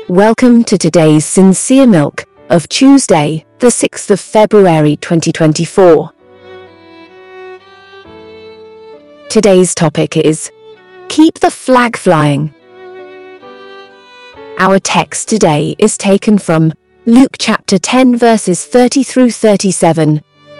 Welcome to today's Sincere Milk of Tuesday, the 6th of February 2024. Today's topic is Keep the Flag Flying. Our text today is taken from Luke chapter 10 verses 30 through 37.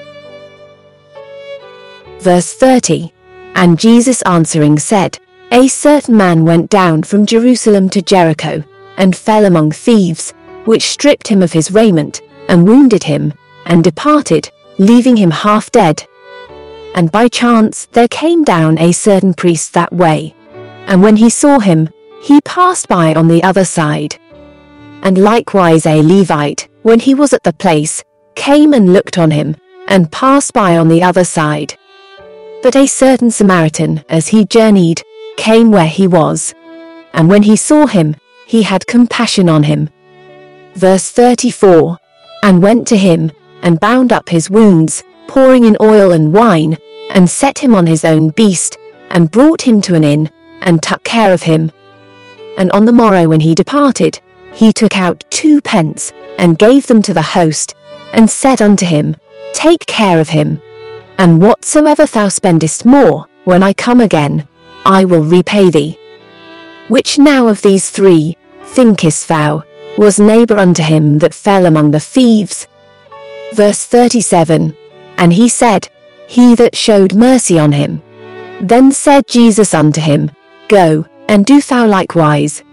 Verse 30. And Jesus answering said, A certain man went down from Jerusalem to Jericho, and fell among thieves, which stripped him of his raiment, and wounded him, and departed, leaving him half dead. And by chance there came down a certain priest that way, and when he saw him, he passed by on the other side. And likewise a Levite, when he was at the place, came and looked on him, and passed by on the other side. But a certain Samaritan, as he journeyed, came where he was, and when he saw him, he had compassion on him. Verse 34. And went to him, and bound up his wounds, pouring in oil and wine, and set him on his own beast, and brought him to an inn, and took care of him. And on the morrow when he departed, he took out 2 pence, and gave them to the host, and said unto him, Take care of him, and whatsoever thou spendest more, when I come again, I will repay thee. Which now of these 3, thinkest thou, was neighbour unto him that fell among the thieves? Verse 37. And he said, He that showed mercy on him. Then said Jesus unto him, Go, and do thou likewise.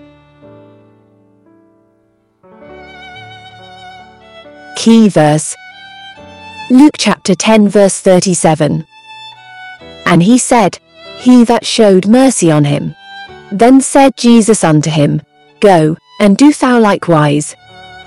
Key verse. Luke chapter 10 verse 37. And he said, He that showed mercy on him. Then said Jesus unto him, Go, and do thou likewise.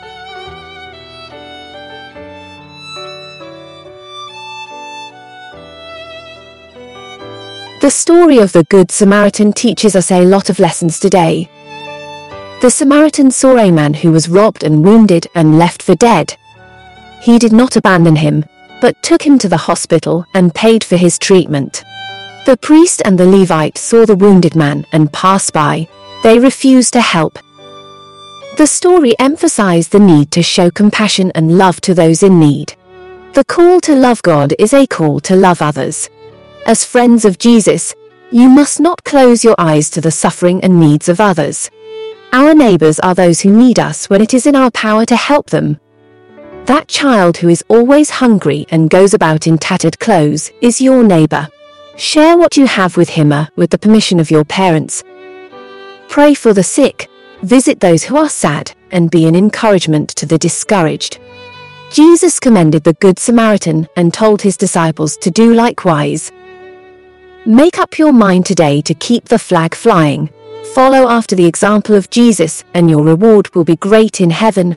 The story of the Good Samaritan teaches us a lot of lessons today. The Samaritan saw a man who was robbed and wounded and left for dead. He did not abandon him, but took him to the hospital and paid for his treatment. The priest and the Levite saw the wounded man and passed by. They refused to help. The story emphasized the need to show compassion and love to those in need. The call to love God is a call to love others. As friends of Jesus, you must not close your eyes to the suffering and needs of others. Our neighbors are those who need us when it is in our power to help them. That child who is always hungry and goes about in tattered clothes is your neighbor. Share what you have with him with the permission of your parents. Pray for the sick, visit those who are sad, and be an encouragement to the discouraged. Jesus commended the Good Samaritan and told his disciples to do likewise. Make up your mind today to keep the flag flying. Follow after the example of Jesus, and your reward will be great in heaven.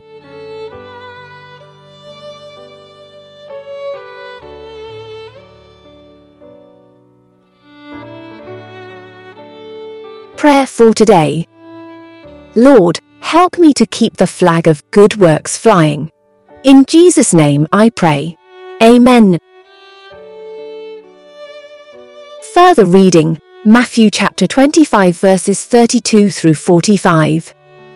Prayer for today. Lord, help me to keep the flag of good works flying. In Jesus' name I pray. Amen. Further reading, Matthew chapter 25 verses 32 through 45.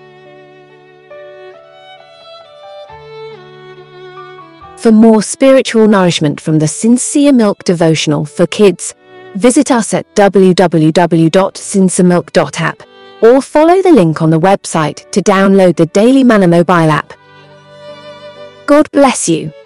For more spiritual nourishment from the Sincere Milk devotional for kids, visit us at www.sinceremilk.app or follow the link on the website to download the Daily Manna mobile app. God bless you.